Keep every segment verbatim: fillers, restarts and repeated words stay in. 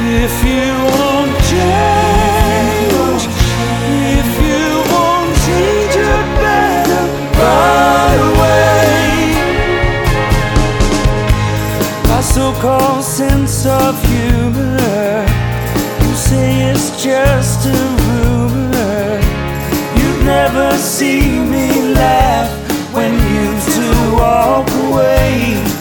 If you won't change, if you won't change, you better run away. My so-called sense of humor, you say it's just a rumor. You'd never see me laugh when you two walk away.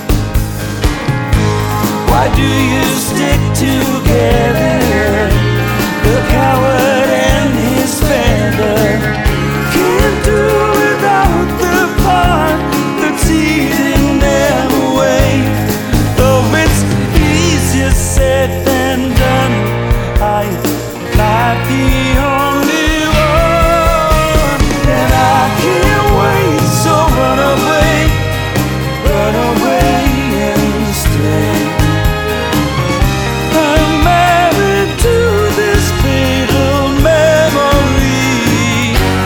Why do you stick together? The coward and his feather can't do without the part that's eating them away. Though it's easier said than done, I might be only one, and I can't wait. So run away, run away and stay. I'm married to this fatal memory,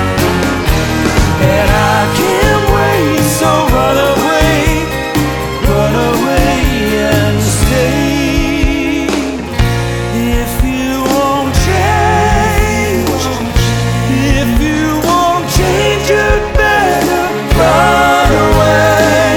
and I can't wait. So run away, run away and stay. If you won't change, if you won't change, you'd better run away.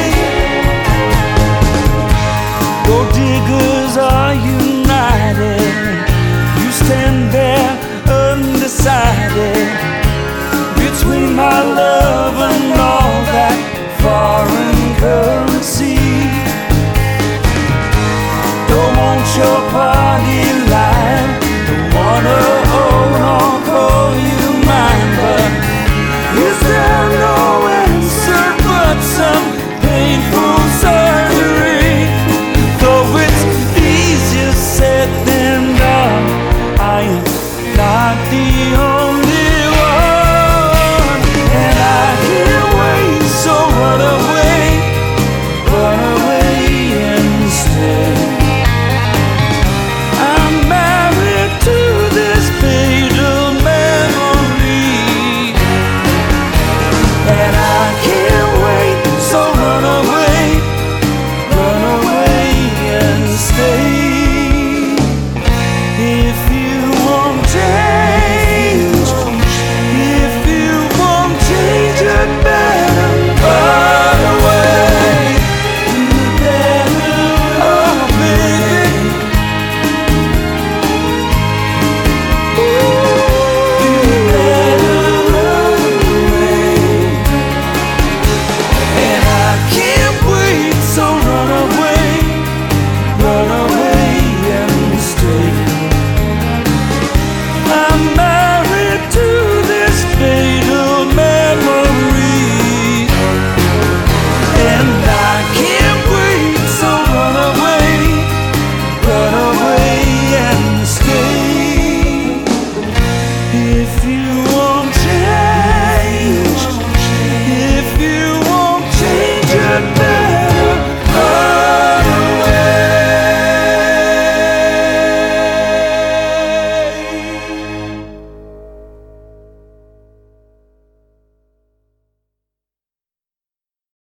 Gold diggers are united. You stand there undecided between my love and all that foreign currency. Don't want your part.